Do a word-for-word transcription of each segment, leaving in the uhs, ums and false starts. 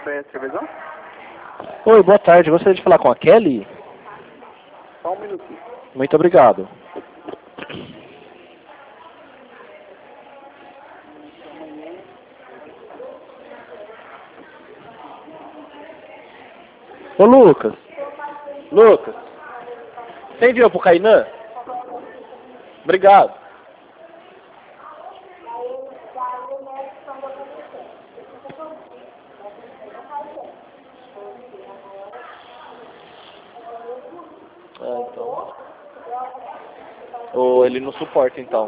B S Televisão? Oi, boa tarde. Gostaria de falar com a Kelly? Só um minutinho. Muito obrigado. Ô Lucas. Lucas. Você enviou pro Kainan? Obrigado. Ah, então. Ou ele não suporta, então.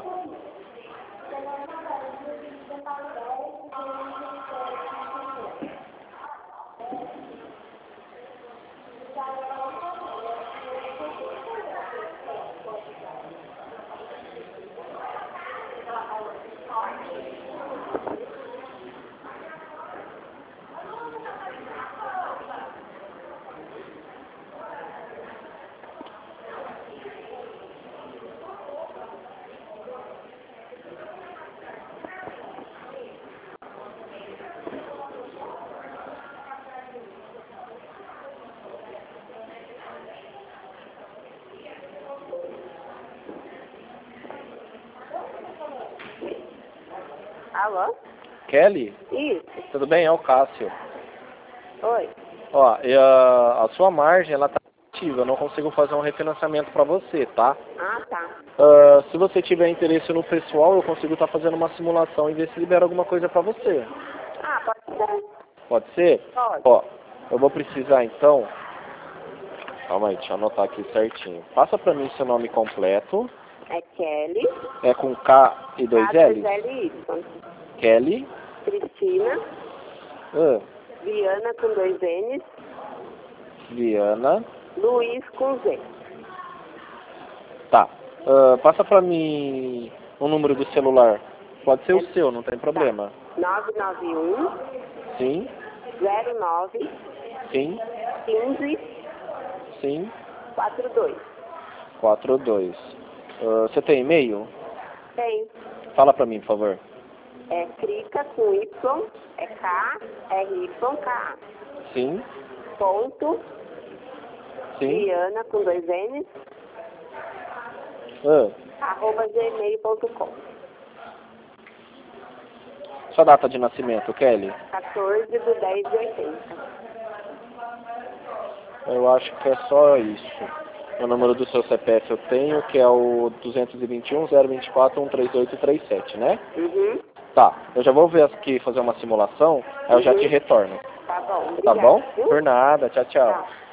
Alô? Kelly? Isso. Tudo bem? É o Cássio. Oi. Ó, e a, a sua margem, ela tá ativa. Eu não consigo fazer um refinanciamento pra você, tá? Ah, tá. Uh, se você tiver interesse no pessoal, eu consigo estar fazendo uma simulação e ver se libera alguma coisa pra você. Ah, pode ser. Pode ser? Pode. Ó, eu vou precisar então... Calma aí, deixa eu anotar aqui certinho. Passa pra mim seu nome completo. É Kelly. É com K e dois L? K dois L Y. Kelly. Cristina. Uh, Viana com dois N's. Viana. Luiz com Z. Tá. Uh, passa pra mim o número do celular. Pode ser É. o seu, não tem problema. nove nove um, Sim, zero nove, sim, quinze, sim. quarenta e dois. quatro dois. Uh, você tem e-mail? Tem. Fala pra mim, por favor. É Crica com Y. É K R Y K A. Sim, Ponto. sim. Viana com dois N's. Uh, Arroba gmail ponto com. sua data de nascimento, Kelly? quatorze de dez de oitenta. Eu acho que é só isso. O número do seu C P F eu tenho, que é o dois dois um, zero dois quatro, um três oito três sete, né? Uhum. Tá, eu já vou ver aqui, fazer uma simulação, aí eu já Uhum. te retorno. Tá bom. Tá Obrigada, bom? viu? Por nada, tchau, tchau. Tchau.